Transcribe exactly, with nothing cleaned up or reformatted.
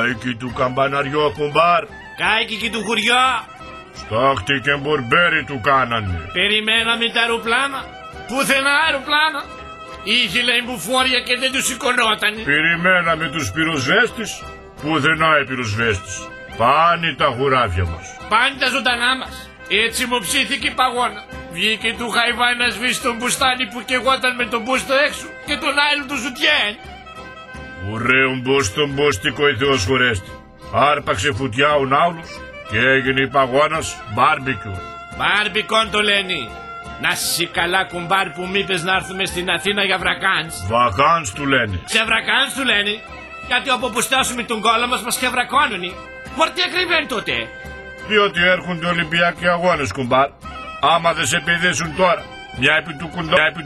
Κάικι του καμπαναριό κουμπάρ. Κάικι του χουριό. Στάχτη και μπορμπέρι του κάνανε. Περιμέναμε τα αεροπλάνα. Πουθενά αεροπλάνα. Είχε λέει μπουφόρια και δεν του σηκωνότανε. Περιμέναμε τους πυροσβέστες. Πουθενά οι πυροσβέστες. Πάνε τα χουράφια μας. Πάνε τα ζωντανά μας. Έτσι μου ψήθηκε η παγώνα. Βγήκε του Χαϊβάη να σβήσει τον μπουστάνι που καιγόταν με τον μπούστο έξω και τον άλλο του ζουτιέν. Ωραίον μπούστον μπούστικο η Θεός χωρέστη. Άρπαξε φουτιά ο ναύλος και έγινε η παγώνας μπάρμπικιου. Μπάρμπικον το λένε. Να σι καλά κουμπάρ που μ' είπες να έρθουμε στην Αθήνα για βρακάνς. Βακάνς του λένε. Σε βρακάνς του λένε. Γιατί όπου που στάσουμε τον κόλλο μας μας χευρακώνουνε. Πορτί ακριβέν τότε. Διότι έρχονται Ολυμπιακοί αγώνες κουμπάρ. Άμα δεν σε πηδήσουν τώρα, μια επί του κουντό,